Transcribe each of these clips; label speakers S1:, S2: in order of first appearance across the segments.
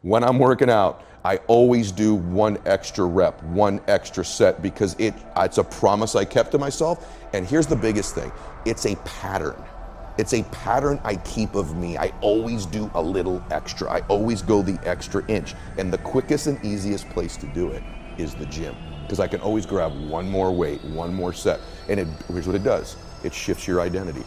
S1: when I'm working out, I always do one extra rep, one extra set, because it's a promise I kept to myself. And here's the biggest thing. It's a pattern. It's a pattern I keep of me. I always do a little extra. I always go the extra inch. And the quickest and easiest place to do it is the gym, because I can always grab one more weight, one more set. And here's what it does. It shifts your identity.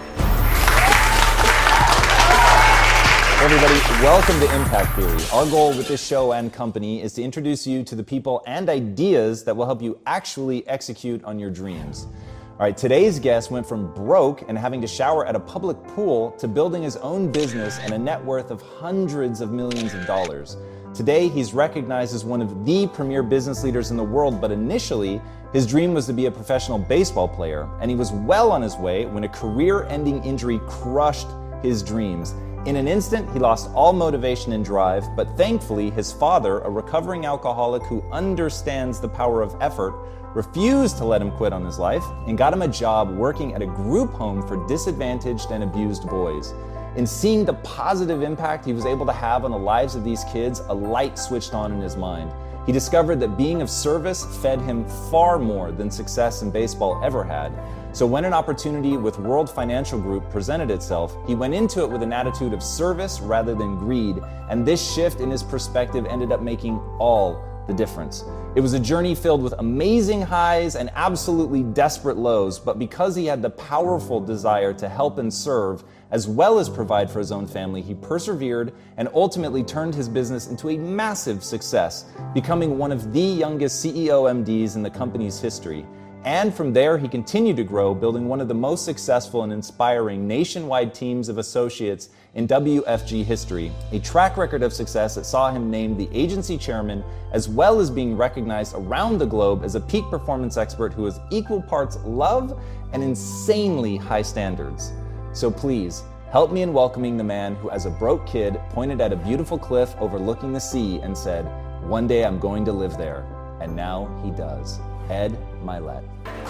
S2: Everybody, welcome to Impact Theory. Our goal with this show and company is to introduce you to the people and ideas that will help you actually execute on your dreams. All right, today's guest went from broke and having to shower at a public pool to building his own business and a net worth of hundreds of millions of dollars. Today, he's recognized as one of the premier business leaders in the world, but initially, his dream was to be a professional baseball player, and he was well on his way when a career-ending injury crushed his dreams. In an instant, he lost all motivation and drive, but thankfully, his father, a recovering alcoholic who understands the power of effort, refused to let him quit on his life and got him a job working at a group home for disadvantaged and abused boys. In seeing the positive impact he was able to have on the lives of these kids, a light switched on in his mind. He discovered that being of service fed him far more than success in baseball ever had. So when an opportunity with World Financial Group presented itself, he went into it with an attitude of service rather than greed, and this shift in his perspective ended up making all the difference. It was a journey filled with amazing highs and absolutely desperate lows, but because he had the powerful desire to help and serve, as well as provide for his own family, he persevered and ultimately turned his business into a massive success, becoming one of the youngest CEO MDs in the company's history. And from there, he continued to grow, building one of the most successful and inspiring nationwide teams of associates in WFG history, a track record of success that saw him named the agency chairman, as well as being recognized around the globe as a peak performance expert who has equal parts love and insanely high standards. So please, help me in welcoming the man who, as a broke kid, pointed at a beautiful cliff overlooking the sea and said, "One day I'm going to live there." And now he does. Ed Mylett.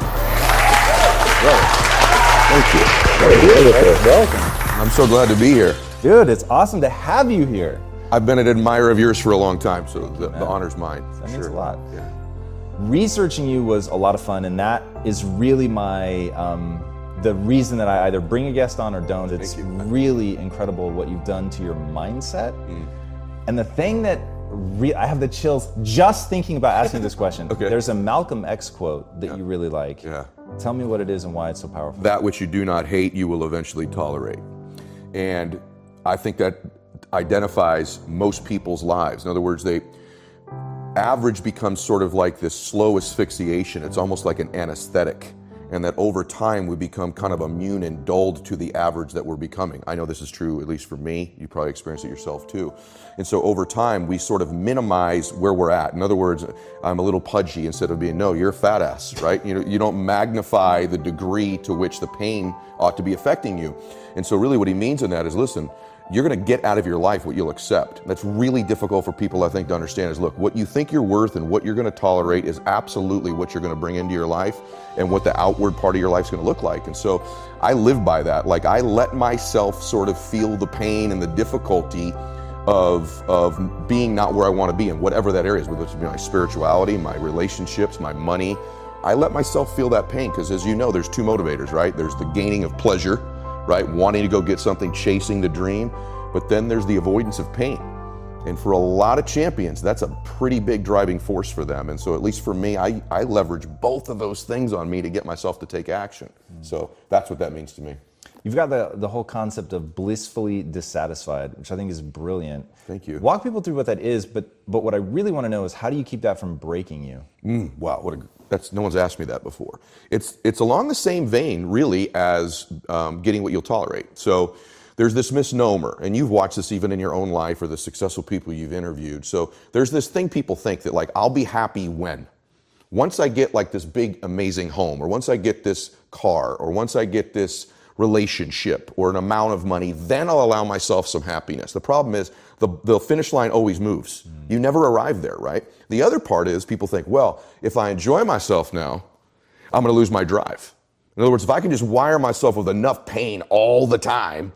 S1: Thank you.
S2: Welcome.
S1: I'm so glad to be here.
S2: Dude, it's awesome to have you here.
S1: I've been an admirer of yours for a long time, so the honor's mine.
S2: That means a lot.
S1: Yeah.
S2: Researching you was a lot of fun, and that is really my the reason that I either bring a guest on or don't. It's really incredible what you've done to your mindset. And the thing that I have the chills just thinking about asking this question.
S1: Okay.
S2: There's a Malcolm X quote that you really like.
S1: Yeah.
S2: Tell me what it is and why it's so powerful.
S1: That which you do not hate, you will eventually tolerate. And I think that identifies most people's lives. In other words, average becomes sort of like this slow asphyxiation. It's almost like an anesthetic. And that over time we become kind of immune and dulled to the average that we're becoming. I know this is true, at least for me. You probably experienced it yourself too. And so over time, we sort of minimize where we're at. In other words, I'm a little pudgy instead of being, no, you're a fat ass, right? You don't magnify the degree to which the pain ought to be affecting you. And so really what he means in that is, listen, you're going to get out of your life what you'll accept. That's really difficult for people, I think, to understand is, look, what you think you're worth and what you're going to tolerate is absolutely what you're going to bring into your life and what the outward part of your life is going to look like. And so I live by that. Like, I let myself sort of feel the pain and the difficulty of being not where I want to be in whatever that area is, whether it's my spirituality, my relationships, my money. I let myself feel that pain because, as you know, there's two motivators, right? There's the gaining of pleasure, right? Wanting to go get something, chasing the dream. But then there's the avoidance of pain. And for a lot of champions, that's a pretty big driving force for them. And so at least for me, I leverage both of those things on me to get myself to take action. So that's what that means to me.
S2: You've got the whole concept of blissfully dissatisfied, which I think is brilliant.
S1: Thank you.
S2: Walk people through what that is, but what I really want to know is, how do you keep that from breaking you?
S1: Wow, no one's asked me that before. It's along the same vein, really, as getting what you'll tolerate. So there's this misnomer, and you've watched this even in your own life or the successful people you've interviewed. So there's this thing people think that, like, I'll be happy when? Once I get like this big, amazing home, or once I get this car, or once I get this relationship or an amount of money, then I'll allow myself some happiness. The problem is the finish line always moves. You never arrive there, right? The other part is people think, well, if I enjoy myself now, I'm going to lose my drive. In other words, if I can just wire myself with enough pain all the time,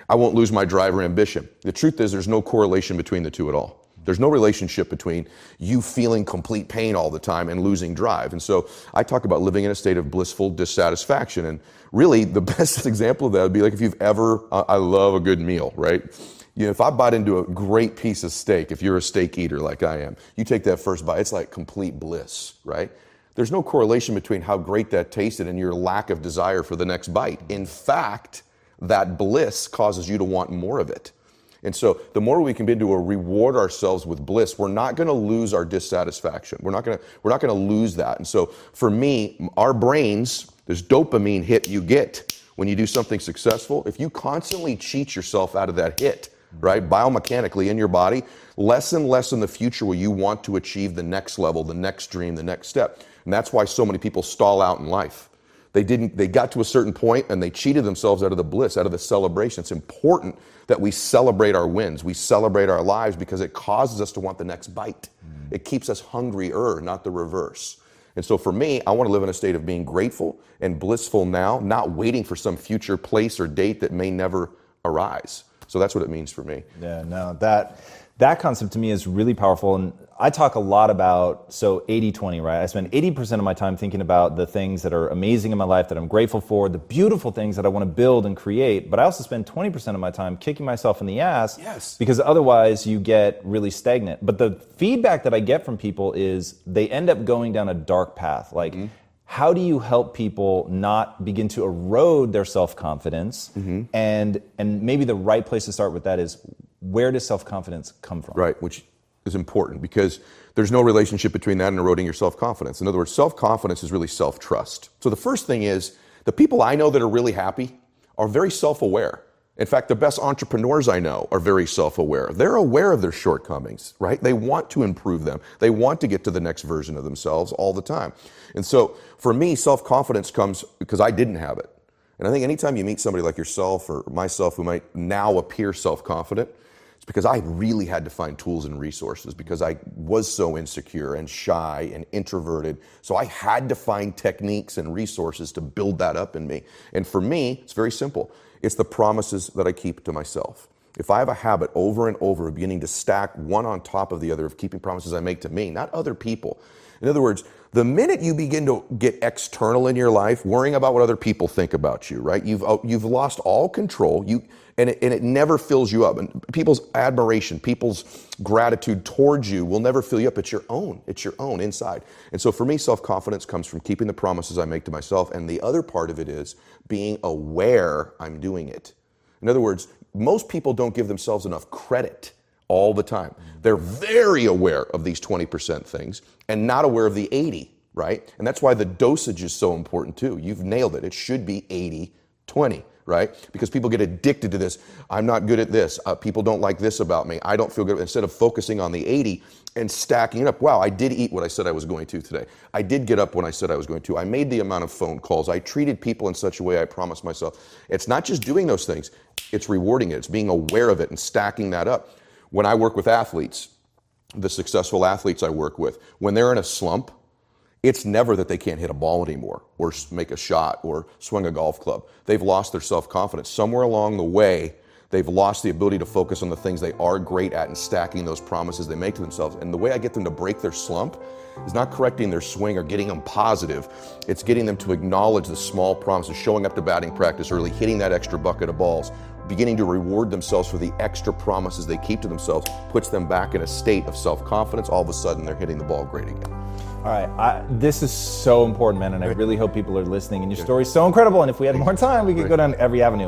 S1: I won't lose my drive or ambition. The truth is there's no correlation between the two at all. There's no relationship between you feeling complete pain all the time and losing drive. And so I talk about living in a state of blissful dissatisfaction. And really the best example of that would be like if you've ever, I love a good meal, right? You know, if I bite into a great piece of steak, if you're a steak eater like I am, you take that first bite, it's like complete bliss, right? There's no correlation between how great that tasted and your lack of desire for the next bite. In fact, that bliss causes you to want more of it. And so the more we can begin to reward ourselves with bliss, we're not going to lose our dissatisfaction. We're not going to lose that. And so for me, our brains, this dopamine hit you get when you do something successful, if you constantly cheat yourself out of that hit, right, biomechanically in your body, less and less in the future will you want to achieve the next level, the next dream, the next step. And that's why so many people stall out in life. They got to a certain point and they cheated themselves out of the bliss, out of the celebration. It's important that we celebrate our wins. We celebrate our lives because it causes us to want the next bite. It keeps us hungrier, not the reverse. And so for me, I want to live in a state of being grateful and blissful now, not waiting for some future place or date that may never arise. So that's what it means for me.
S2: Yeah, no, that concept to me is really powerful. And I talk a lot about, 80-20, right? I spend 80% of my time thinking about the things that are amazing in my life, that I'm grateful for, the beautiful things that I want to build and create. But I also spend 20% of my time kicking myself in the ass,
S1: yes,
S2: because otherwise you get really stagnant. But the feedback that I get from people is they end up going down a dark path. Like, how do you help people not begin to erode their self-confidence? And maybe the right place to start with that is, where does self-confidence come from?
S1: Right, which is important because there's no relationship between that and eroding your self-confidence. In other words, self-confidence is really self-trust. So the first thing is, the people I know that are really happy are very self-aware. In fact, the best entrepreneurs I know are very self-aware. They're aware of their shortcomings, right? They want to improve them. They want to get to the next version of themselves all the time. And so for me, self-confidence comes because I didn't have it. And I think anytime you meet somebody like yourself or myself who might now appear self-confident, it's because I really had to find tools and resources because I was so insecure and shy and introverted. So I had to find techniques and resources to build that up in me. And for me, it's very simple. It's the promises that I keep to myself. If I have a habit over and over of beginning to stack one on top of the other, of keeping promises I make to me, not other people. In other words, the minute you begin to get external in your life, worrying about what other people think about you, right? You've lost all control. And it never fills you up. And people's admiration, people's gratitude towards you will never fill you up. It's your own. It's your own inside. And so for me, self-confidence comes from keeping the promises I make to myself. And the other part of it is being aware I'm doing it. In other words, most people don't give themselves enough credit all the time. They're very aware of these 20% things and not aware of the 80, right? And that's why the dosage is so important too. You've nailed it. It should be 80-20. Right? Because people get addicted to this. I'm not good at this. People don't like this about me. I don't feel good. Instead of focusing on the 80 and stacking it up. Wow, I did eat what I said I was going to today. I did get up when I said I was going to. I made the amount of phone calls. I treated people in such a way I promised myself. It's not just doing those things. It's rewarding it. It's being aware of it and stacking that up. When I work with athletes, the successful athletes I work with, when they're in a slump, it's never that they can't hit a ball anymore or make a shot or swing a golf club. They've lost their self-confidence. Somewhere along the way, they've lost the ability to focus on the things they are great at and stacking those promises they make to themselves. And the way I get them to break their slump is not correcting their swing or getting them positive. It's getting them to acknowledge the small promises, showing up to batting practice early, hitting that extra bucket of balls, beginning to reward themselves for the extra promises they keep to themselves, puts them back in a state of self-confidence. All of a sudden, they're hitting the ball great again.
S2: All right, this is so important, man, and I really hope people are listening. And your story is so incredible, and if we had more time, we could go down every avenue.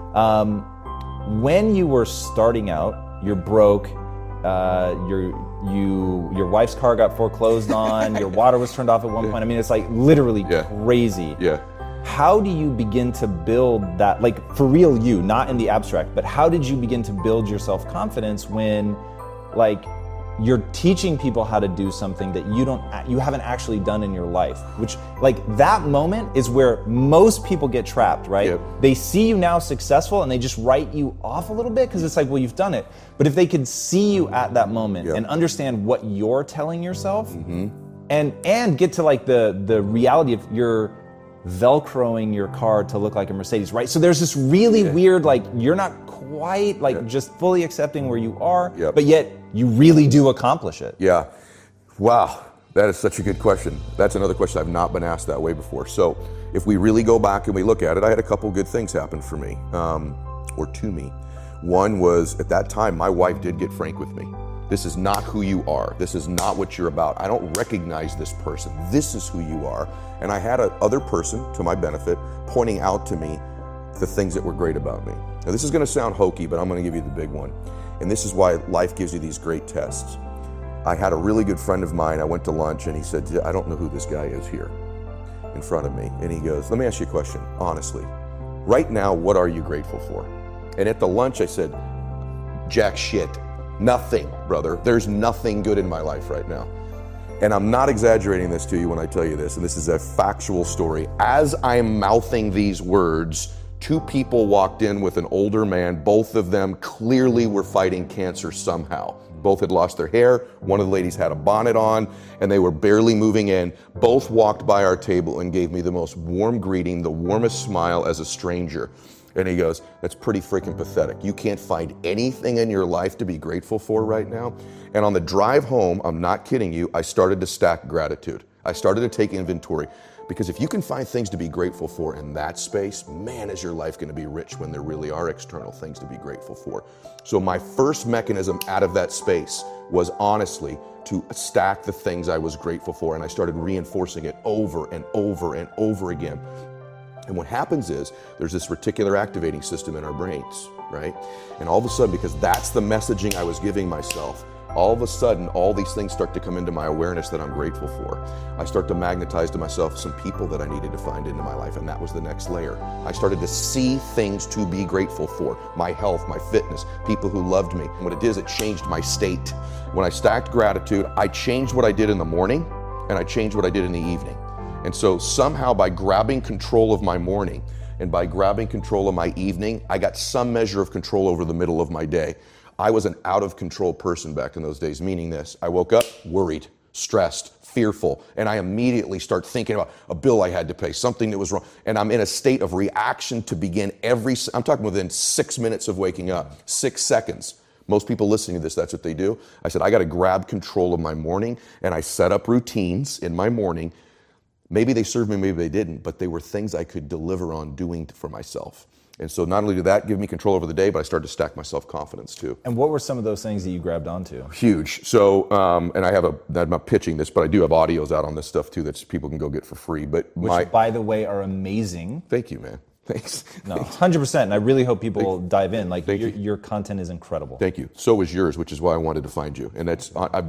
S2: When you were starting out, you're broke, your wife's car got foreclosed on, your water was turned off at one point. I mean, it's like literally crazy.
S1: Yeah.
S2: How do you begin to build that, like for real you, not in the abstract, but how did you begin to build your self-confidence when, like, you're teaching people how to do something that you haven't actually done in your life, which, like, that moment is where most people get trapped, right?
S1: Yep.
S2: They see you now successful and they just write you off a little bit because it's like, well, you've done it. But if they could see you at that moment and understand what you're telling yourself and get to like the reality of Velcroing your car to look like a Mercedes, right? So there's this really weird, like, you're not quite like just fully accepting where you are, but yet you really do accomplish it.
S1: Yeah. Wow. That is such a good question. That's another question I've not been asked that way before. So if we really go back and we look at it, I had a couple good things happen for me, or to me. One was, at that time, my wife did get frank with me. This is not who you are. This is not what you're about. I don't recognize this person. This is who you are. And I had another person, to my benefit, pointing out to me the things that were great about me. Now, this is going to sound hokey, but I'm going to give you the big one. And this is why life gives you these great tests. I had a really good friend of mine. I went to lunch and he said, I don't know who this guy is here in front of me. And he goes, let me ask you a question, honestly. Right now, what are you grateful for? And at the lunch, I said, jack shit. Nothing, brother. There's nothing good in my life right now. And I'm not exaggerating this to you when I tell you this, and this is a factual story. As I'm mouthing these words, two people walked in with an older man. Both of them clearly were fighting cancer somehow. Both had lost their hair. One of the ladies had a bonnet on, and they were barely moving in. Both walked by our table and gave me the most warm greeting, the warmest smile as a stranger. And he goes, that's pretty freaking pathetic. You can't find anything in your life to be grateful for right now. And on the drive home, I'm not kidding you, I started to stack gratitude. I started to take inventory. Because if you can find things to be grateful for in that space, man, is your life going to be rich when there really are external things to be grateful for. So my first mechanism out of that space was honestly to stack the things I was grateful for. And I started reinforcing it over and over and over again. And what happens is there's this reticular activating system in our brains, right? And all of a sudden, because that's the messaging I was giving myself, all of a sudden, all these things start to come into my awareness that I'm grateful for. I start to magnetize to myself some people that I needed to find into my life, and that was the next layer. I started to see things to be grateful for. My health, my fitness, people who loved me. And what it did, it changed my state. When I stacked gratitude, I changed what I did in the morning, and I changed what I did in the evening. And so somehow by grabbing control of my morning and by grabbing control of my evening, I got some measure of control over the middle of my day. I was an out of control person back in those days, meaning this. I woke up worried, stressed, fearful, and I immediately start thinking about a bill I had to pay, something that was wrong. And I'm in a state of reaction to begin I'm talking within 6 minutes of waking up, 6 seconds. Most people listening to this, that's what they do. I said, I got to grab control of my morning, and I set up routines in my morning. Maybe they served me, maybe they didn't, but they were things I could deliver on doing for myself. And so not only did that give me control over the day, but I started to stack my self-confidence too.
S2: And what were some of those things that you grabbed onto?
S1: Huge. So, and I'm not pitching this, but I do have audios out on this stuff too that people can go get for free.
S2: Which, by the way, are amazing.
S1: Thank you, man. Thanks.
S2: No, 100%. And I really hope people dive in. Like, your content is incredible.
S1: Thank you. So is yours, which is why I wanted to find you. And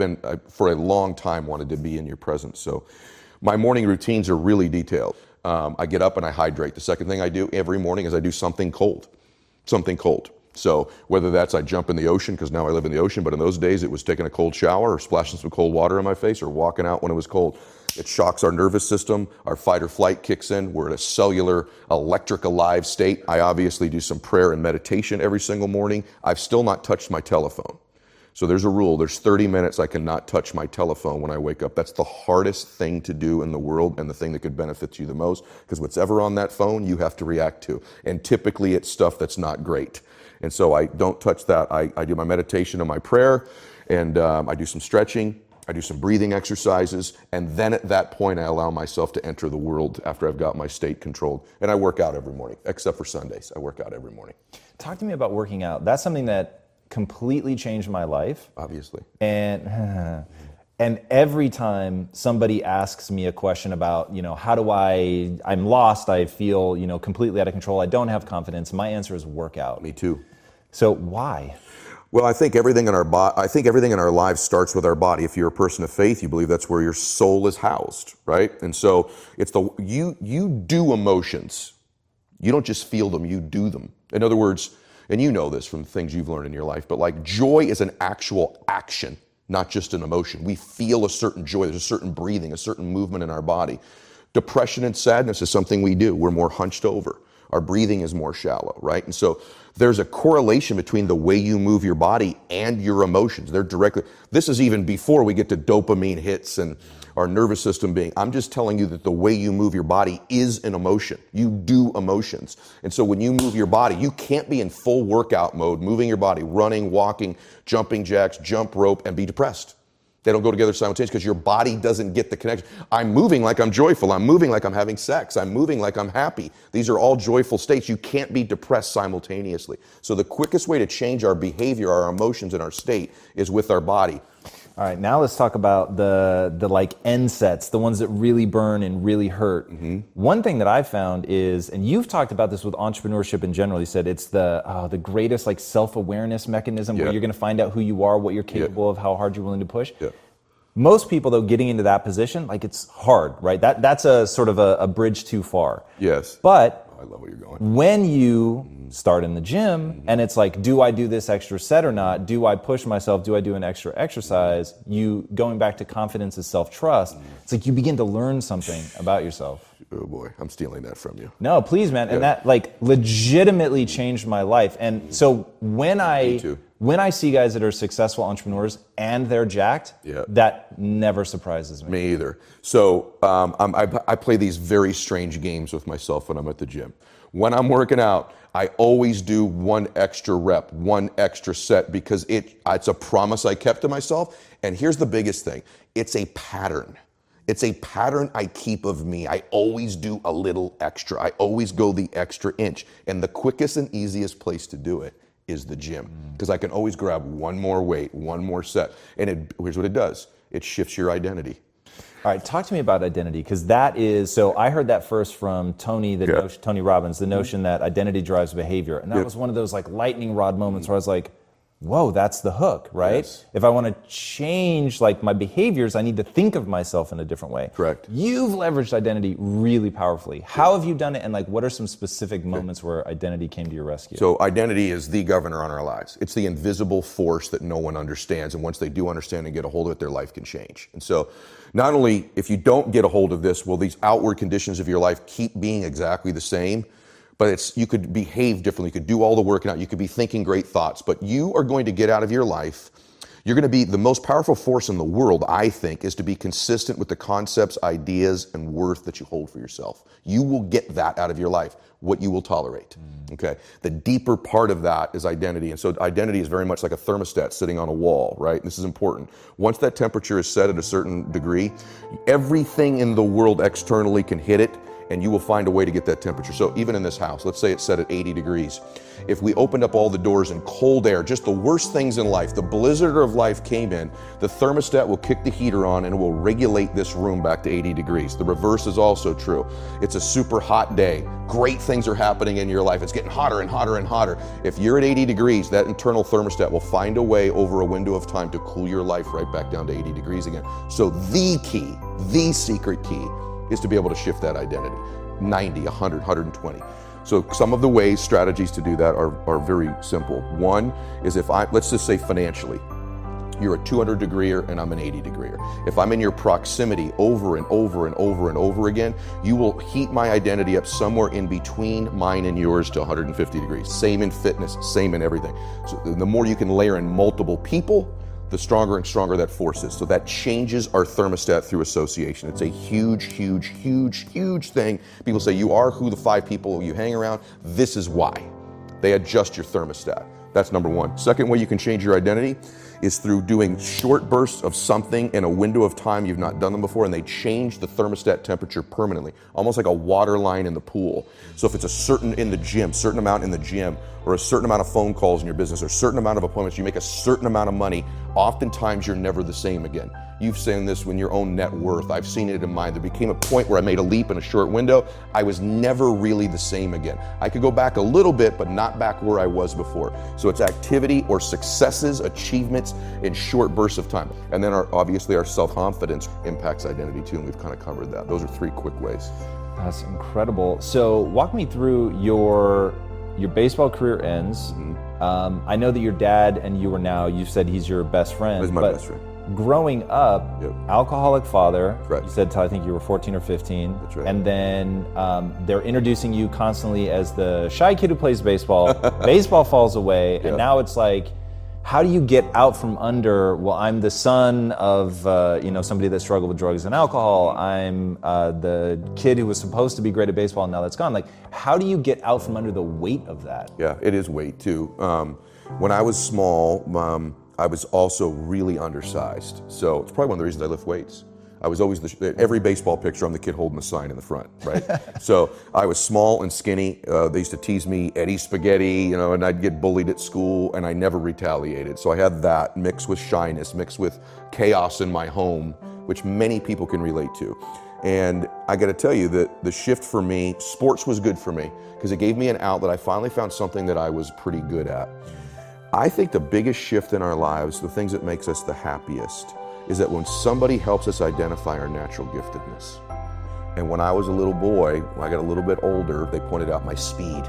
S1: I for a long time wanted to be in your presence. So my morning routines are really detailed. I get up and I hydrate. The second thing I do every morning is I do something cold. So whether that's I jump in the ocean, because now I live in the ocean, but in those days it was taking a cold shower or splashing some cold water in my face or walking out when it was cold. It shocks our nervous system. Our fight or flight kicks in. We're in a cellular, electric alive state. I obviously do some prayer and meditation every single morning. I've still not touched my telephone. So there's a rule. There's 30 minutes I cannot touch my telephone when I wake up. That's the hardest thing to do in the world and the thing that could benefit you the most, because whatever on that phone, you have to react to. And typically it's stuff that's not great. And so I don't touch that. I do my meditation and my prayer, and I do some stretching. I do some breathing exercises. And then at that point, I allow myself to enter the world after I've got my state controlled. And I work out every morning, except for Sundays. I work out every morning.
S2: Talk to me about working out. That's something that completely changed my life.
S1: Obviously.
S2: And every time somebody asks me a question about, I'm lost, I feel, completely out of control, I don't have confidence, my answer is workout.
S1: Me too.
S2: So why?
S1: Well, I think everything in our lives starts with our body. If you're a person of faith, you believe that's where your soul is housed, right? And so it's you do emotions. You don't just feel them, you do them. In other words, and you know this from things you've learned in your life, but like joy is an actual action, not just an emotion. We feel a certain joy. There's a certain breathing, a certain movement in our body. Depression and sadness is something we do. We're more hunched over. Our breathing is more shallow, right? And so there's a correlation between the way you move your body and your emotions. They're directly, this is even before we get to dopamine hits and our nervous system being, I'm just telling you that the way you move your body is an emotion. You do emotions. And so when you move your body, you can't be in full workout mode, moving your body, running, walking, jumping jacks, jump rope, and be depressed. They don't go together simultaneously because your body doesn't get the connection. I'm moving like I'm joyful. I'm moving like I'm having sex. I'm moving like I'm happy. These are all joyful states. You can't be depressed simultaneously. So the quickest way to change our behavior, our emotions, and our state is with our body.
S2: All right, now let's talk about the like end sets, the ones that really burn and really hurt. Mm-hmm. One thing that I've found is, and you've talked about this with entrepreneurship in general, you said it's the greatest like self-awareness mechanism where you're going to find out who you are, what you're capable of, how hard you're willing to push. Yeah. Most people, though, getting into that position, like it's hard, right? That's a sort of a bridge too far.
S1: Yes.
S2: But
S1: I love where you're going.
S2: When you start in the gym and it's like, do I do this extra set or not? Do I push myself? Do I do an extra exercise? You going back to confidence and self-trust, it's like you begin to learn something about yourself.
S1: Oh boy, I'm stealing that from you.
S2: No, please, man. And that like legitimately changed my life. And so when I see guys that are successful entrepreneurs and they're jacked, that never surprises me.
S1: Me either. So I play these very strange games with myself when I'm at the gym. When I'm working out, I always do one extra rep, one extra set, because it's a promise I kept to myself. And here's the biggest thing. It's a pattern. It's a pattern I keep of me. I always do a little extra. I always go the extra inch. And the quickest and easiest place to do it is the gym, because I can always grab one more weight, one more set. And here's what it does. It shifts your identity.
S2: All right, talk to me about identity, because that is, so I heard that first from Tony, Tony Robbins, the notion that identity drives behavior. And that was one of those like lightning rod moments where I was like, whoa, that's the hook, right? Yes. If I want to change like my behaviors, I need to think of myself in a different way.
S1: Correct.
S2: You've leveraged identity really powerfully. How have you done it? And like, what are some specific moments where identity came to your rescue?
S1: So identity is the governor on our lives. It's the invisible force that no one understands. And once they do understand and get a hold of it, their life can change. And so not only if you don't get a hold of this, will these outward conditions of your life keep being exactly the same? But you could behave differently. You could do all the working out. You could be thinking great thoughts. But you are going to get out of your life. You're going to be the most powerful force in the world, I think, is to be consistent with the concepts, ideas, and worth that you hold for yourself. You will get that out of your life, what you will tolerate. Okay. The deeper part of that is identity. And so identity is very much like a thermostat sitting on a wall, right? This is important. Once that temperature is set at a certain degree, everything in the world externally can hit it, and you will find a way to get that temperature. So even in this house, let's say it's set at 80 degrees. If we opened up all the doors and cold air, just the worst things in life, the blizzard of life came in, the thermostat will kick the heater on and it will regulate this room back to 80 degrees. The reverse is also true. It's a super hot day. Great things are happening in your life. It's getting hotter and hotter and hotter. If you're at 80 degrees, that internal thermostat will find a way over a window of time to cool your life right back down to 80 degrees again. So the key, the secret key, is to be able to shift that identity. 90, 100, 120. So some of the ways, strategies to do that are very simple. One is let's just say financially, you're a 200 degreer and I'm an 80 degreer. If I'm in your proximity over and over and over and over again, you will heat my identity up somewhere in between mine and yours to 150 degrees. Same in fitness, same in everything. So the more you can layer in multiple people, the stronger and stronger that force is. So that changes our thermostat through association. It's a huge, huge, huge, huge thing. People say you are who the 5 people you hang around. This is why. They adjust your thermostat. That's number one. Second way you can change your identity is through doing short bursts of something in a window of time you've not done them before, and they change the thermostat temperature permanently, almost like a water line in the pool. So if it's a certain amount in the gym, or a certain amount of phone calls in your business, or a certain amount of appointments, you make a certain amount of money, oftentimes you're never the same again. You've seen this in your own net worth. I've seen it in mine. There became a point where I made a leap in a short window. I was never really the same again. I could go back a little bit, but not back where I was before. So it's activity or successes, achievements in short bursts of time. And then obviously our self-confidence impacts identity too, and we've kind of covered that. Those are 3 quick ways.
S2: That's incredible. So walk me through your baseball career ends. I know that your dad and you've said he's your best friend.
S1: He's my best friend.
S2: growing up, alcoholic father,
S1: Correct.
S2: you said till I think you were 14 or 15.
S1: That's right.
S2: And then they're introducing you constantly as the shy kid who plays baseball. Baseball falls away, and now it's like, how do you get out from under, well, I'm the son of somebody that struggled with drugs and alcohol. I'm the kid who was supposed to be great at baseball, and now that's gone. Like, how do you get out from under the weight of that?
S1: Yeah, it is weight too. When I was small, I was also really undersized. So it's probably one of the reasons I lift weights. I was always every baseball picture, I'm the kid holding the sign in the front, right? So I was small and skinny. They used to tease me Eddie Spaghetti, and I'd get bullied at school, and I never retaliated. So I had that mixed with shyness, mixed with chaos in my home, which many people can relate to. And I got to tell you that the shift for me, sports was good for me because it gave me an out that I finally found something that I was pretty good at. I think the biggest shift in our lives, the things that makes us the happiest, is that when somebody helps us identify our natural giftedness. And when I was a little boy, when I got a little bit older, they pointed out my speed.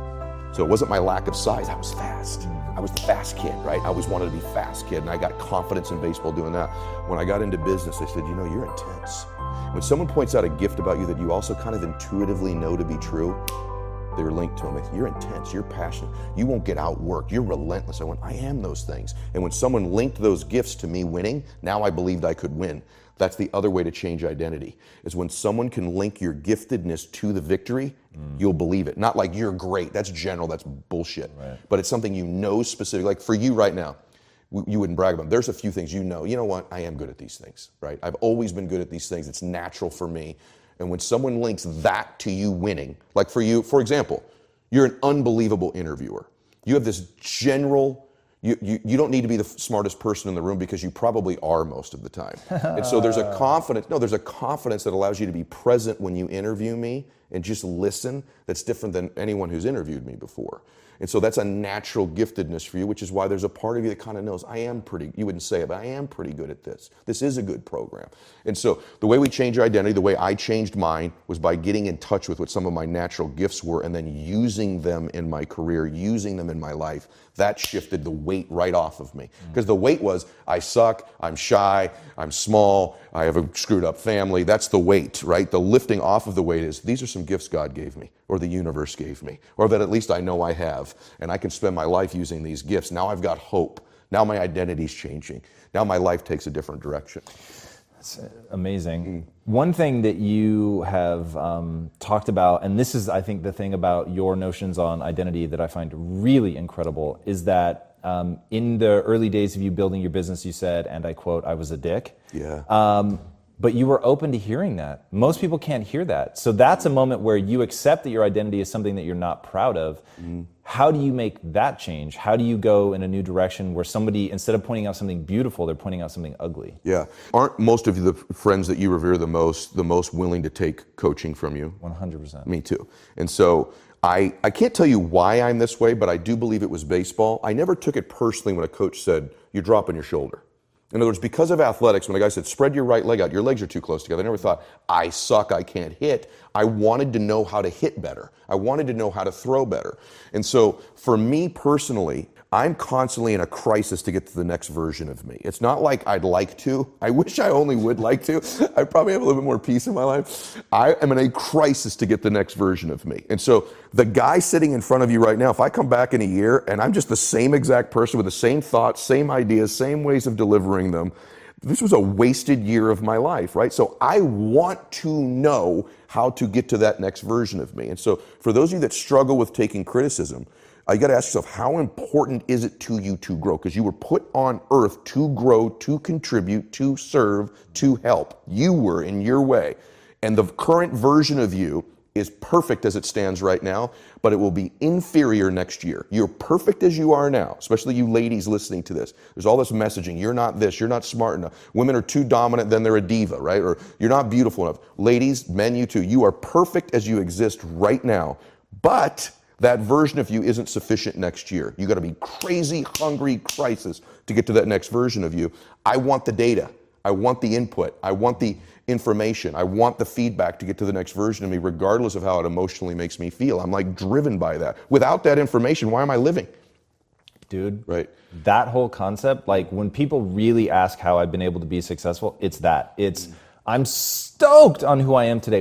S1: So it wasn't my lack of size, I was fast. I was the fast kid, right? I always wanted to be fast kid, and I got confidence in baseball doing that. When I got into business, they said, you're intense. When someone points out a gift about you that you also kind of intuitively know to be true, they're linked to them. They say, you're intense, you're passionate, you won't get outworked, you're relentless. I went, I am those things. And when someone linked those gifts to me winning, now I believed I could win. That's the other way to change identity, is when someone can link your giftedness to the victory, you'll believe it. Not like you're great, that's general, that's bullshit. Right. But it's something you know specific, like for you right now, you wouldn't brag about them. There's a few things you know what, I am good at these things, right? I've always been good at these things, it's natural for me. And when someone links that to you winning, like for you, for example, you're an unbelievable interviewer. You have this general, you don't need to be the smartest person in the room because you probably are most of the time. And so there's a confidence that allows you to be present when you interview me and just listen that's different than anyone who's interviewed me before. And so that's a natural giftedness for you, which is why there's a part of you that kind of knows, you wouldn't say it, but I am pretty good at this. This is a good program. And so the way we change your identity, the way I changed mine, was by getting in touch with what some of my natural gifts were and then using them in my career, using them in my life. That shifted the weight right off of me. Because the weight was, I suck, I'm shy, I'm small, I have a screwed up family. That's the weight, right? The lifting off of the weight is, these are some gifts God gave me, or the universe gave me, or that at least I know I have, and I can spend my life using these gifts. Now I've got hope. Now my identity's changing. Now my life takes a different direction.
S2: That's amazing. One thing that you have talked about, and this is, I think, the thing about your notions on identity that I find really incredible, is that in the early days of you building your business, you said, and I quote, I was a dick.
S1: Yeah.
S2: But you were open to hearing that. Most people can't hear that. So that's a moment where you accept that your identity is something that you're not proud of. How do you make that change? How do you go in a new direction where somebody, instead of pointing out something beautiful, they're pointing out something ugly?
S1: Yeah. Aren't most of the friends that you revere the most willing to take coaching from you?
S2: 100%.
S1: Me too. And so I can't tell you why I'm this way, but I do believe it was baseball. I never took it personally when a coach said, you're dropping your shoulder. In other words, because of athletics, when a guy said, spread your right leg out, your legs are too close together, I never thought, I suck, I can't hit. I wanted to know how to hit better. I wanted to know how to throw better. And so for me personally, I'm constantly in a crisis to get to the next version of me. It's not like I'd like to. I wish I only would like to. I probably have a little bit more peace in my life. I am in a crisis to get the next version of me. And so the guy sitting in front of you right now, if I come back in a year and I'm just the same exact person with the same thoughts, same ideas, same ways of delivering them, this was a wasted year of my life, right? So I want to know how to get to that next version of me. And so for those of you that struggle with taking criticism, you got to ask yourself, how important is it to you to grow? Because you were put on earth to grow, to contribute, to serve, to help. You were in your way. And the current version of you is perfect as it stands right now, but it will be inferior next year. You're perfect as you are now, especially you ladies listening to this. There's all this messaging. You're not this. You're not smart enough. Women are too dominant, then they're a diva, right? Or you're not beautiful enough. Ladies, men, you too. You are perfect as you exist right now, but that version of you isn't sufficient next year. You got to be crazy, hungry, crisis to get to that next version of you. I want the data. I want the input. I want the information. I want the feedback to get to the next version of me, regardless of how it emotionally makes me feel. I'm like driven by that. Without that information, why am I living?
S2: Dude,
S1: right?
S2: That whole concept, like when people really ask how I've been able to be successful, it's that. It's I'm stoked on who I am today,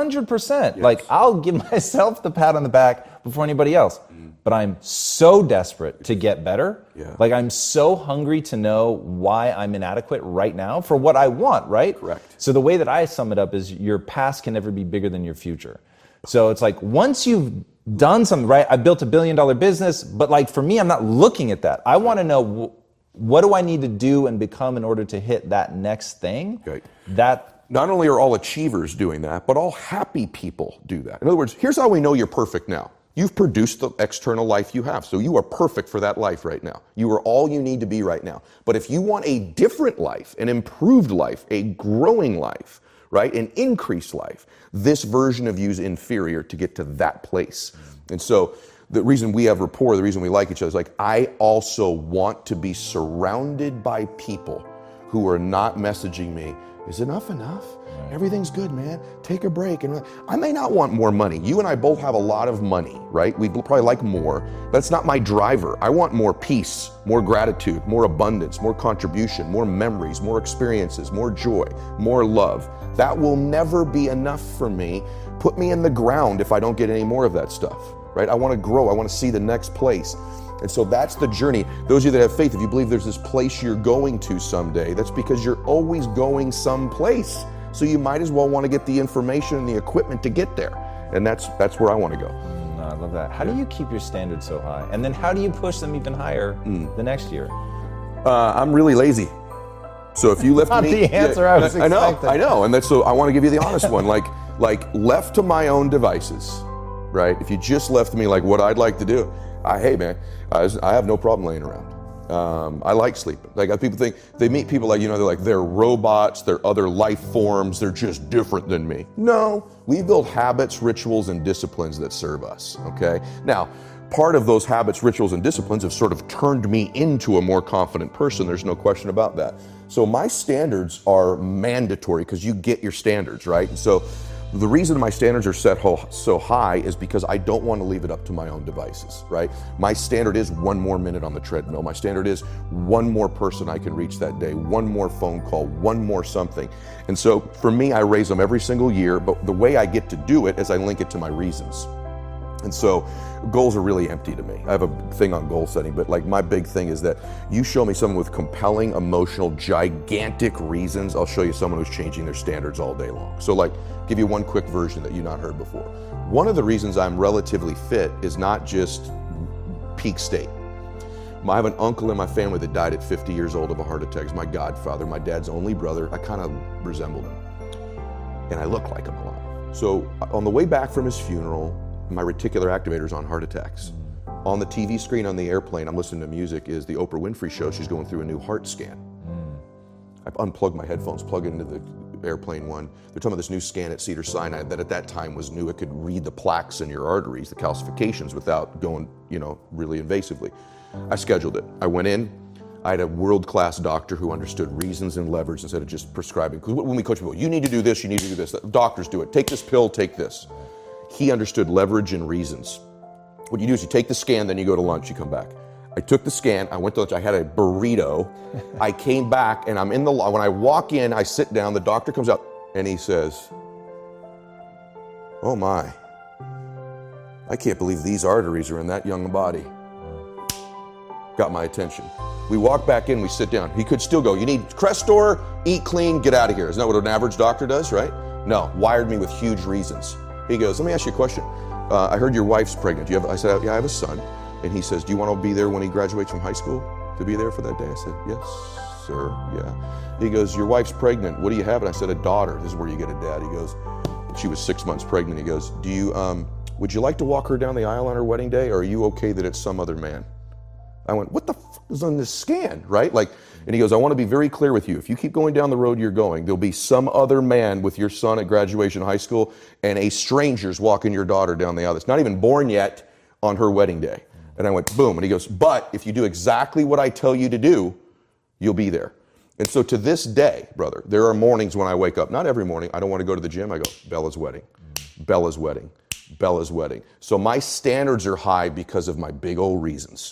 S2: 100%.
S1: Yes.
S2: Like I'll give myself the pat on the back before anybody else. But I'm so desperate to get better.
S1: Yeah.
S2: Like I'm so hungry to know why I'm inadequate right now for what I want, right?
S1: Correct.
S2: So the way that I sum it up is your past can never be bigger than your future. So it's like once you've done something, right? I built $1 billion business, but like for me, I'm not looking at that. I want to know what do I need to do and become in order to hit that next thing?
S1: Okay.
S2: That
S1: Not only are all achievers doing that, but all happy people do that. In other words, here's how we know you're perfect now. You've produced the external life you have, so you are perfect for that life right now. You are all you need to be right now. But if you want a different life, an improved life, a growing life, right, an increased life, this version of you is inferior to get to that place. And so the reason we have rapport, the reason we like each other is like, I also want to be surrounded by people who are not messaging me, is enough enough? Everything's good, man. Take a break. And I may not want more money. You and I both have a lot of money, right? We'd probably like more. That's not my driver. I want more peace, more gratitude, more abundance, more contribution, more memories, more experiences, more joy, more love. That will never be enough for me. Put me in the ground if I don't get any more of that stuff, right? I want to grow. I want to see the next place. And so that's the journey. Those of you that have faith, if you believe there's this place you're going to someday, that's because you're always going someplace. So you might as well want to get the information and the equipment to get there. And that's where I want to go.
S2: I love that. How do you keep your standards so high? And then how do you push them even higher the next year?
S1: I'm really lazy. So if you left
S2: Not
S1: me,
S2: the answer I was expecting.
S1: I know, and that's so. I want to give you the honest one. Like left to my own devices, right? If you just left me like what I'd like to do, hey man, I have no problem laying around. I like sleeping. Like people think they meet people like they're robots, they're other life forms, they're just different than me. No, we build habits, rituals, and disciplines that serve us. Okay, now. Part of those habits, rituals, and disciplines have sort of turned me into a more confident person. There's no question about that. So my standards are mandatory because you get your standards, right? And so the reason my standards are set so high is because I don't want to leave it up to my own devices, right? My standard is 1 more minute on the treadmill. My standard is 1 more person I can reach that day, 1 more phone call, 1 more something. And so for me, I raise them every single year, but the way I get to do it is I link it to my reasons. And so goals are really empty to me. I have a thing on goal setting, but like my big thing is that you show me someone with compelling, emotional, gigantic reasons, I'll show you someone who's changing their standards all day long. So like, give you one quick version that you've not heard before. One of the reasons I'm relatively fit is not just peak state. I have an uncle in my family that died at 50 years old of a heart attack. He's my godfather, my dad's only brother. I kind of resembled him. And I look like him a lot. So on the way back from his funeral, my reticular activator's on heart attacks. On the TV screen on the airplane, I'm listening to music, is the Oprah Winfrey Show. She's going through a new heart scan. I've unplugged my headphones, plugged it into the airplane one. They're talking about this new scan at Cedars-Sinai that at that time was new. It could read the plaques in your arteries, the calcifications, without going, really invasively. I scheduled it. I went in. I had a world-class doctor who understood reasons and leverage instead of just prescribing. Because when we coach people, you need to do this, you need to do this. Doctors do it. Take this pill, take this. He understood leverage and reasons. What you do is you take the scan, then you go to lunch, you come back. I took the scan, I went to lunch, I had a burrito. I came back and I'm in when I walk in, I sit down, the doctor comes out and he says, oh my, I can't believe these arteries are in that young body. Got my attention. We walk back in, we sit down. He could still go, you need Crestor, eat clean, get out of here. Isn't that what an average doctor does, right? No, wired me with huge reasons. He goes, let me ask you a question. I heard your wife's pregnant. I said, yeah, I have a son. And he says, do you want to be there when he graduates from high school? To be there for that day? I said, yes, sir, yeah. He goes, your wife's pregnant. What do you have? And I said, a daughter. This is where you get a dad. He goes, she was 6 months pregnant. He goes, would you like to walk her down the aisle on her wedding day? Or are you okay that it's some other man? I went, what the fuck is on this scan, right? And he goes, I want to be very clear with you. If you keep going down the road you're going, there'll be some other man with your son at graduation high school and a stranger's walking your daughter down the aisle that's not even born yet on her wedding day. And I went, boom. And he goes, but if you do exactly what I tell you to do, you'll be there. And so to this day, brother, there are mornings when I wake up, not every morning, I don't want to go to the gym. I go, Bella's wedding, Bella's wedding, Bella's wedding. So my standards are high because of my big old reasons.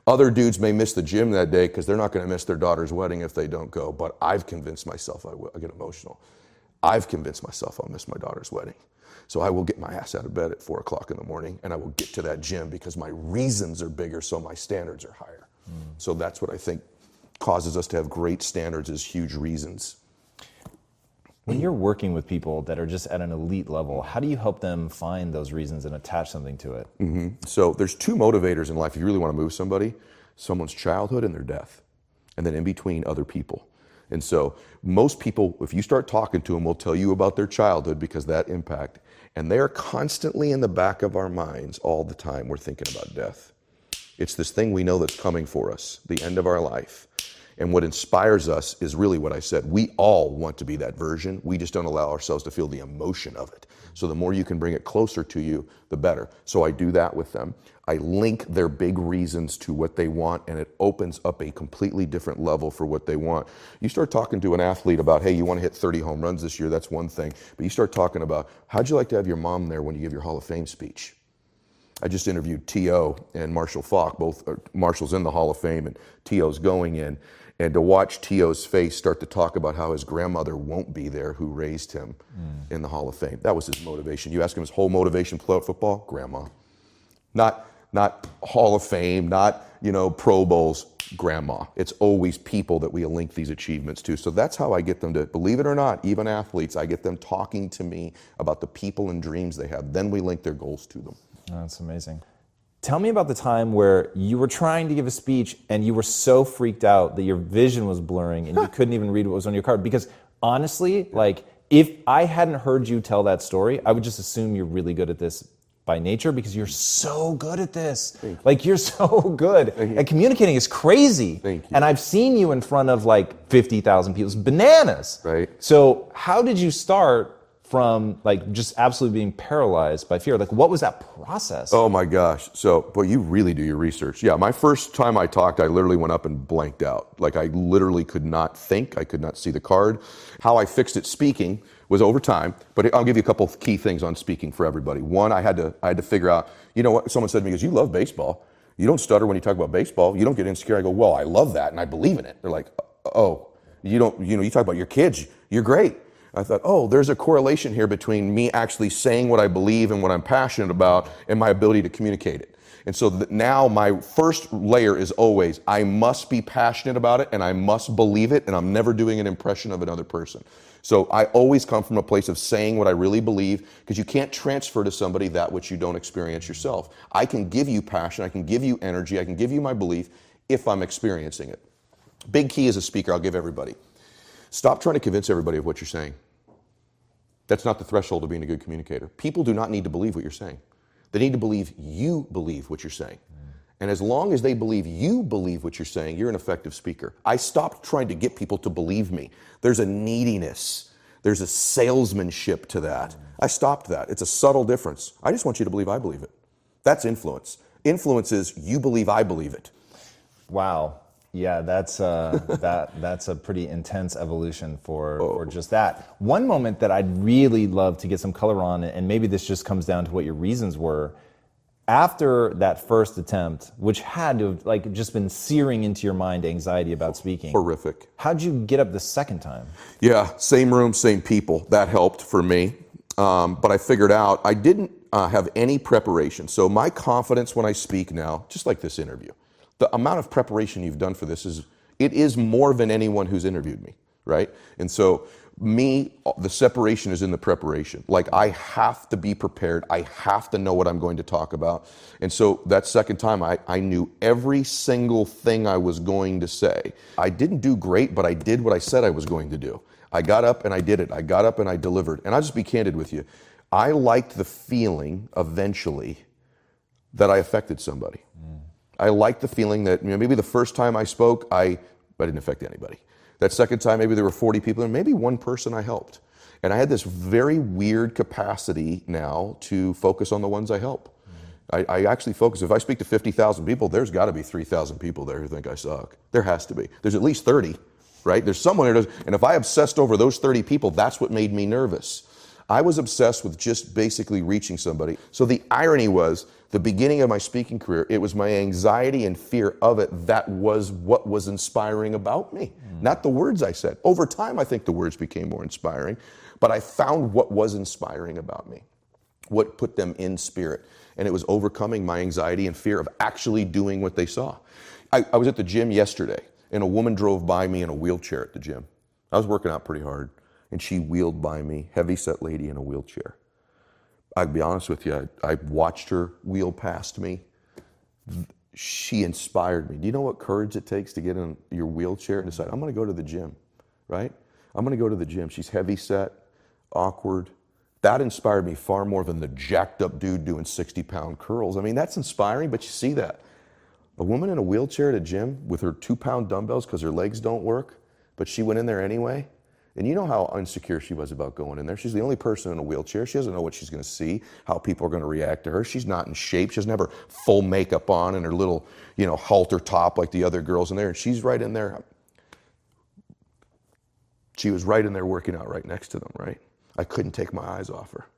S1: Other dudes may miss the gym that day because they're not going to miss their daughter's wedding if they don't go. But I've convinced myself I will. I get emotional. I've convinced myself I'll miss my daughter's wedding. So I will get my ass out of bed at 4 o'clock in the morning and I will get to that gym because my reasons are bigger, so my standards are higher. So that's what I think causes us to have great standards, is huge reasons.
S2: When you're working with people that are just at an elite level, how do you help them find those reasons and attach something to it?
S1: So there's two motivators in life if you really want to move somebody: someone's childhood and their death, and then in between, other people. And so most people, if you start talking to them, will tell you about their childhood because that impact, and they're constantly in the back of our minds all the time. We're thinking about death. It's this thing we know that's coming for us, the end of our life. And what inspires us is really what I said. We all want to be that version. We just don't allow ourselves to feel the emotion of it. So the more you can bring it closer to you, the better. So I do that with them. I link their big reasons to what they want, and it opens up a completely different level for what they want. You start talking to an athlete about, hey, you want to hit 30 home runs this year, that's one thing. But you start talking about, how'd you like to have your mom there when you give your Hall of Fame speech? I just interviewed T.O. and Marshall Faulk. Both Marshall's in the Hall of Fame and T.O.'s going in. And to watch T.O.'s face start to talk about how his grandmother won't be there, who raised him in the Hall of Fame. That was his motivation. You ask him his whole motivation to play football? Grandma. Not Hall of Fame, not, Pro Bowls, grandma. It's always people that we link these achievements to. So that's how I get them to, believe it or not, even athletes, I get them talking to me about the people and dreams they have. Then we link their goals to them.
S2: Oh, that's amazing. Tell me about the time where you were trying to give a speech and you were so freaked out that your vision was blurring and you couldn't even read what was on your card. Because honestly, if I hadn't heard you tell that story, I would just assume you're really good at this by nature because you're so good at this. You're so good. And communicating is crazy.
S1: Thank you.
S2: And I've seen you in front of 50,000 people. It's bananas.
S1: Right.
S2: So how did you start from just absolutely being paralyzed by fear? What was that process?
S1: Oh my gosh. So, boy, you really do your research. Yeah, my first time I talked, I literally went up and blanked out. I literally could not think. I could not see the card. How I fixed it speaking was over time, but I'll give you a couple of key things on speaking for everybody. One, I had to figure out, what someone said to me, because you love baseball. You don't stutter when you talk about baseball. You don't get insecure. I go, well, I love that and I believe in it. They're like, oh, you don't, you talk about your kids. You're great. I thought, oh, there's a correlation here between me actually saying what I believe and what I'm passionate about and my ability to communicate it. And so now my first layer is always, I must be passionate about it and I must believe it, and I'm never doing an impression of another person. So I always come from a place of saying what I really believe, because you can't transfer to somebody that which you don't experience yourself. I can give you passion, I can give you energy, I can give you my belief if I'm experiencing it. Big key as a speaker, I'll give everybody. Stop trying to convince everybody of what you're saying. That's not the threshold of being a good communicator. People do not need to believe what you're saying. They need to believe you believe what you're saying. And as long as they believe you believe what you're saying, you're an effective speaker. I stopped trying to get people to believe me. There's a neediness. There's a salesmanship to that. I stopped that. It's a subtle difference. I just want you to believe I believe it. That's influence. Influence is you believe I believe it.
S2: Wow. Yeah, that's that's a pretty intense evolution for just that. One moment that I'd really love to get some color on, and maybe this just comes down to what your reasons were, after that first attempt, which had to have just been searing into your mind anxiety about speaking.
S1: Horrific.
S2: How'd you get up the second time?
S1: Yeah, same room, same people. That helped for me. But I figured out I didn't have any preparation. So my confidence when I speak now, just like this interview, the amount of preparation you've done for this is more than anyone who's interviewed me, right? And so the separation is in the preparation. I have to be prepared. I have to know what I'm going to talk about. And so that second time, I knew every single thing I was going to say. I didn't do great, but I did what I said I was going to do. I got up and I did it. I got up and I delivered. And I'll just be candid with you. I liked the feeling eventually that I affected somebody. I liked the feeling that maybe the first time I spoke, I didn't affect anybody. That second time, maybe there were 40 people, and maybe one person I helped. And I had this very weird capacity now to focus on the ones I help. I actually focus. If I speak to 50,000 people, there's got to be 3,000 people there who think I suck. There has to be. There's at least 30, right? There's someone who does. And if I obsessed over those 30 people, that's what made me nervous. I was obsessed with just basically reaching somebody. So the irony was, the beginning of my speaking career, it was my anxiety and fear of it that was what was inspiring about me, not the words I said. Over time, I think the words became more inspiring, but I found what was inspiring about me, what put them in spirit. And it was overcoming my anxiety and fear of actually doing what they saw. I was at the gym yesterday, and a woman drove by me in a wheelchair at the gym. I was working out pretty hard, and she wheeled by me, heavy-set lady in a wheelchair. I'll be honest with you, I watched her wheel past me. She inspired me. Do you know what courage it takes to get in your wheelchair and decide, I'm going to go to the gym, right? I'm going to go to the gym. She's heavy-set, awkward. That inspired me far more than the jacked-up dude doing 60-pound curls. I mean, that's inspiring, but you see that. A woman in a wheelchair at a gym with her 2-pound dumbbells because her legs don't work, but she went in there anyway. And you know how insecure she was about going in there. She's the only person in a wheelchair. She doesn't know what she's going to see, how people are going to react to her. She's not in shape. She doesn't have her full makeup on and her little, halter top like the other girls in there. And she's right in there. She was right in there working out right next to them, right? I couldn't take my eyes off her.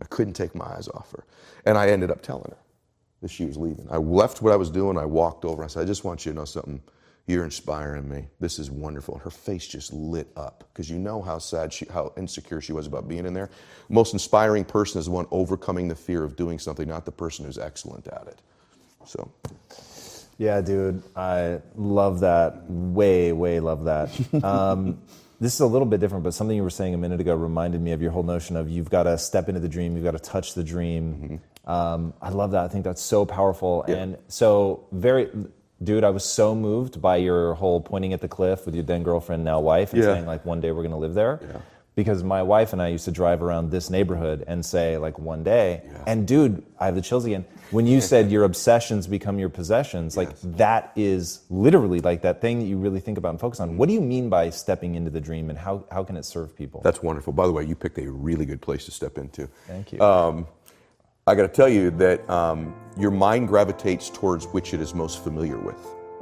S1: And I ended up telling her that she was leaving. I left what I was doing. I walked over. I said, I just want you to know something. You're inspiring me. This is wonderful. Her face just lit up because you know how sad how insecure she was about being in there. The most inspiring person is the one overcoming the fear of doing something, not the person who's excellent at it. So.
S2: Yeah, dude, I love that. Way love that. This is a little bit different, but something you were saying a minute ago reminded me of your whole notion of you've got to step into the dream, you've got to touch the dream. I love that. I think that's so powerful. Yeah. And so dude, I was so moved by your whole pointing at the cliff with your then girlfriend, now wife, and saying like one day we're going to live there. Yeah. Because my wife and I used to drive around this neighborhood and say like one day, and dude, I have the chills again. When you said your obsessions become your possessions, like that is literally like that thing that you really think about and focus on. What do you mean by stepping into the dream, and how can it serve people?
S1: That's wonderful. By the way, you picked a really good place to step into.
S2: Thank you.
S1: I got to tell you that your mind gravitates towards which it is most familiar with.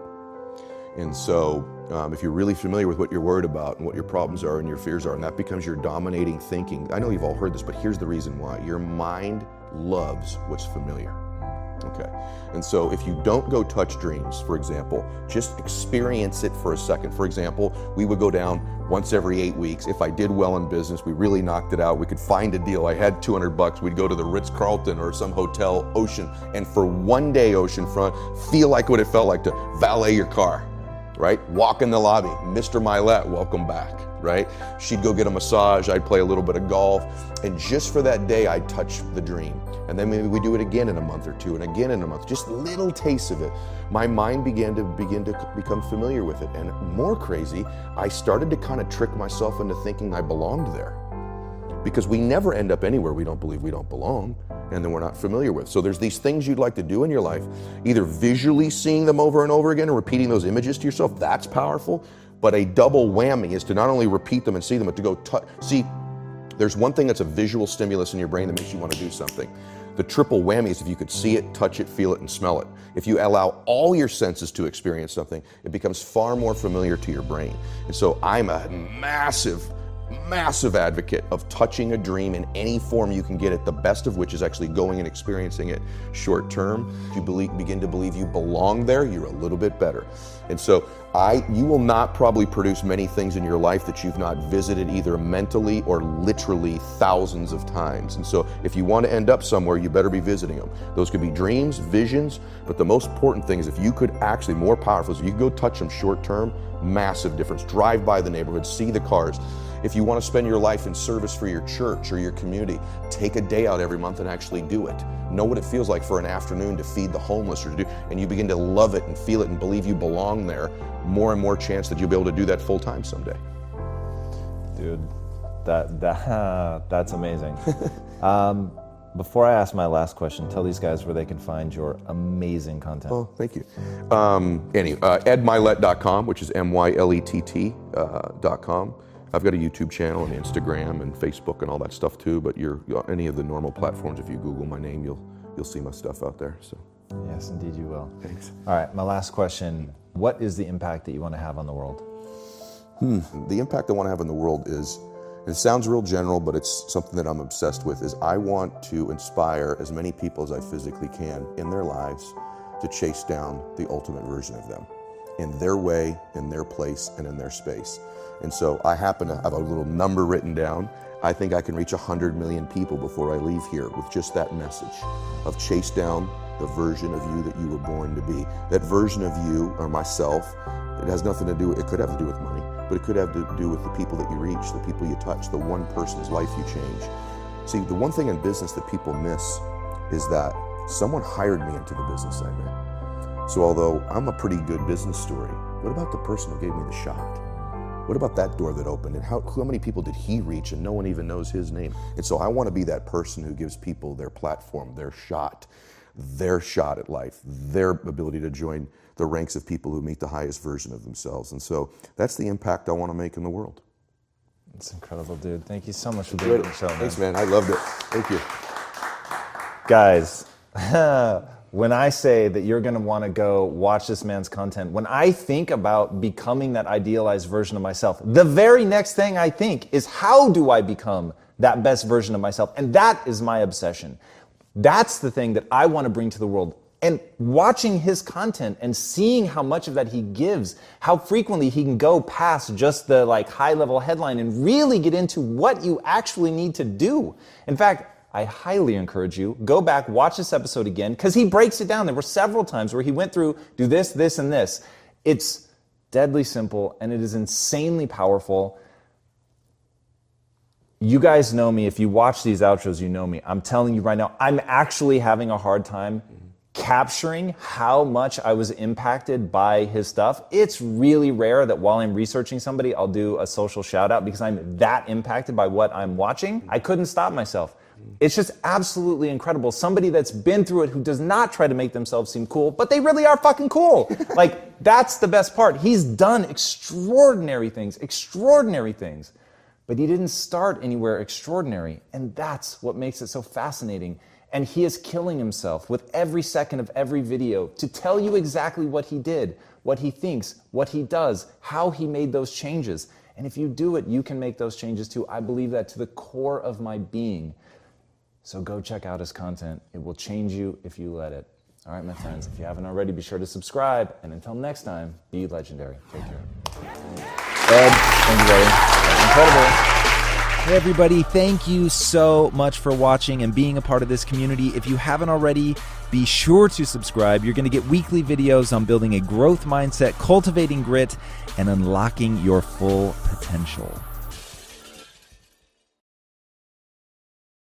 S1: And so if you're really familiar with what you're worried about and what your problems are and your fears are, and that becomes your dominating thinking, I know you've all heard this, but here's the reason why. Your mind loves what's familiar. Okay. And so if you don't go touch dreams, for example, just experience it for a second. For example, we would go down once every 8 weeks. If I did well in business, we really knocked it out, we could find a deal. I had $200, we'd go to the Ritz-Carlton or some hotel, Ocean, and for one day oceanfront, feel like what it felt like to valet your car, right? Walk in the lobby, Mr. Milet, welcome back, right? She'd go get a massage, I'd play a little bit of golf, and just for that day, I'd touch the dream. And then maybe we do it again in a month or two, and again in a month, just little tastes of it. My mind began to become familiar with it. And more crazy, I started to kind of trick myself into thinking I belonged there. Because we never end up anywhere we don't believe we don't belong, and then we're not familiar with. So there's these things you'd like to do in your life, either visually seeing them over and over again and repeating those images to yourself, that's powerful, but a double whammy is to not only repeat them and see them, but to go see, there's one thing that's a visual stimulus in your brain that makes you want to do something. The triple whammy is if you could see it, touch it, feel it, and smell it. If you allow all your senses to experience something, it becomes far more familiar to your brain. And so I'm a massive advocate of touching a dream in any form you can get it, the best of which is actually going and experiencing it short term. If you begin to believe you belong there, you're a little bit better. And so you will not probably produce many things in your life that you've not visited either mentally or literally thousands of times. And so if you want to end up somewhere, you better be visiting them. Those could be dreams, visions, but the most important thing is if you could actually, more powerful, is if you could go touch them short term, massive difference. Drive by the neighborhood, see the cars. If you want to spend your life in service for your church or your community, take a day out every month and actually do it. Know what it feels like for an afternoon to feed the homeless and you begin to love it and feel it and believe you belong there, more and more chance that you'll be able to do that full time someday.
S2: Dude, that's amazing. Before I ask my last question, tell these guys where they can find your amazing content.
S1: Oh, thank you. edmilet.com, which is MYLETT.com. I've got a YouTube channel and Instagram and Facebook and all that stuff too, but any of the normal platforms, if you Google my name, you'll see my stuff out there. So.
S2: Yes, indeed you will.
S1: Thanks.
S2: All right, my last question. What is the impact that you want to have on the world?
S1: The impact I want to have in the world is It sounds real general, but it's something that I'm obsessed with, is I want to inspire as many people as I physically can in their lives to chase down the ultimate version of them in their way, in their place, and in their space. And so I happen to have a little number written down. I think I can reach 100 million people before I leave here with just that message of chase down the version of you that you were born to be. That version of you, or myself, it has nothing to do with, it could have to do with money, but it could have to do with the people that you reach, the people you touch, the one person's life you change. See, the one thing in business that people miss is that someone hired me into the business I'm in. So although I'm a pretty good business story, what about the person who gave me the shot? What about that door that opened? And how many people did he reach and no one even knows his name? And so I want to be that person who gives people their platform, their shot at life, their ability to join the ranks of people who meet the highest version of themselves. And so that's the impact I want to make in the world.
S2: That's incredible, dude. Thank you so much for being on the show, man.
S1: Thanks, man. I loved it. Thank you.
S2: Guys, when I say that you're going to want to go watch this man's content, when I think about becoming that idealized version of myself, the very next thing I think is, how do I become that best version of myself? And that is my obsession. That's the thing that I want to bring to the world. And watching his content and seeing how much of that he gives, how frequently he can go past just the high level headline and really get into what you actually need to do. In fact, I highly encourage you, go back, watch this episode again, because he breaks it down. There were several times where he went through, do this, this, and this. It's deadly simple, and it is insanely powerful. You guys know me. If you watch these outros, you know me. I'm telling you right now, I'm actually having a hard time capturing how much I was impacted by his stuff. It's really rare that while I'm researching somebody, I'll do a social shout out because I'm that impacted by what I'm watching. I couldn't stop myself. It's just absolutely incredible. Somebody that's been through it, who does not try to make themselves seem cool, but they really are fucking cool. That's the best part. He's done extraordinary things, but he didn't start anywhere extraordinary. And that's what makes it so fascinating. And he is killing himself with every second of every video to tell you exactly what he did, what he thinks, what he does, how he made those changes. And if you do it, you can make those changes too. I believe that to the core of my being. So go check out his content. It will change you if you let it. All right, my friends, if you haven't already, be sure to subscribe. And until next time, be legendary. Take care. Ed, thank you, buddy. That was incredible.
S3: Hey everybody, thank you so much for watching and being a part of this community. If you haven't already, be sure to subscribe. You're going to get weekly videos on building a growth mindset, cultivating grit, and unlocking your full potential.